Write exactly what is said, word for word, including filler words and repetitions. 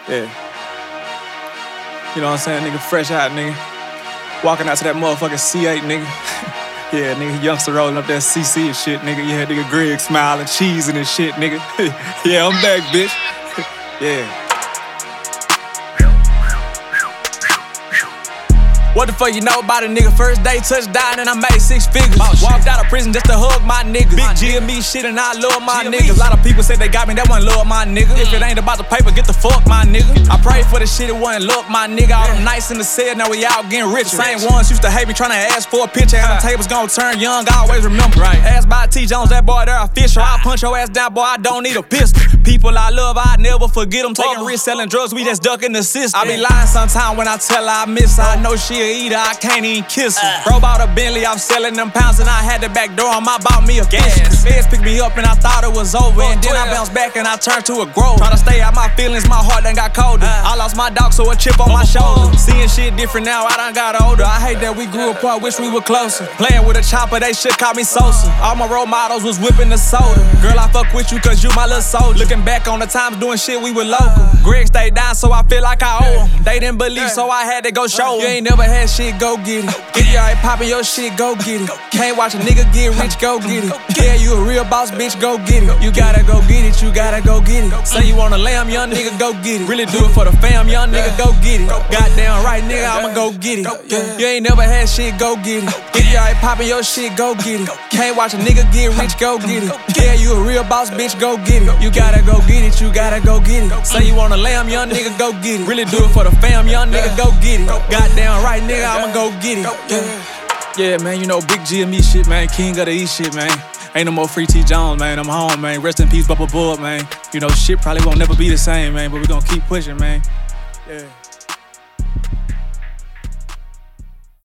Yeah. You know what I'm saying, nigga? Fresh out, nigga. Walking out to that motherfucking C eight, nigga. Yeah, nigga, youngster rolling up that C C and shit, nigga. Yeah, nigga, Greg smiling, cheesing and shit, nigga. Yeah, I'm back, bitch. Yeah. What the fuck you know about a nigga? First day touchdown and I made six figures. Oh, walked out of prison just to hug my niggas. Big G M E shit and I love my G M E. Niggas. A lot of people say they got me, that wasn't love my nigga. Mm. If it ain't about the paper, get the fuck my nigga. I prayed for the shit, it wasn't luck my nigga. All them nights in the cell, now we out getting rich. Same ones used to hate me trying to ask for a picture. And the tables gonna turn young, I always remember. Right. Asked by T Jones, that boy there official. I punch your ass down, boy, I don't need a pistol. People I love, I never forget them. Taking risks, selling drugs, we just ducking the system. I be lying sometime when I tell her I miss her. I know she a eater, I can't even kiss her. Uh. Bro bought a Bentley, I'm selling them pounds, and I had the back door on my bought me a gas. Feds picked me up and I thought it was over, and then I bounced back and I turned to a grove. Try to stay out my feelings, my heart done got colder. Uh. I lost my dog, so a chip on my shoulder. Seeing shit different now, I done got older. I hate that we grew apart, wish we were closer. Playing with a chopper, they shit call me Sosa. All my role models was whipping the soda. Girl, I fuck with you cause you my little soldier. Looking back on the times doing shit, we were local. Greg stayed down, so I feel like I owe him. They didn't believe, so I had to go show 'em. You ain't never had shit, go get it. If you ain't poppin' your shit, go get it. Can't watch a nigga get rich, go get it. Yeah, you a real boss, bitch, go get it. You gotta go get it, you gotta go get it. Say you wanna lamb, young nigga, go get it. Really do it for the fam, young nigga, go get it. Goddamn right, nigga, I'ma go get it. Yeah. You ain't never had shit, go get it. If you ain't poppin' your shit, go get it. Can't watch a nigga get rich, go get it. Yeah, you a real boss, bitch, go get it. You gotta go get it, you gotta go get it. Say you wanna lamb, young nigga, go get it. Really do it for the fam, young nigga, go get it. Goddamn right, nigga, I'ma go get it. Yeah. Yeah, man, you know, big G M E shit, man. King of the E shit, man. Ain't no more free T Jones, man. I'm home, man. Rest in peace, Bubba Bull, man. You know, shit probably won't never be the same, man, but we gonna keep pushing, man. Yeah.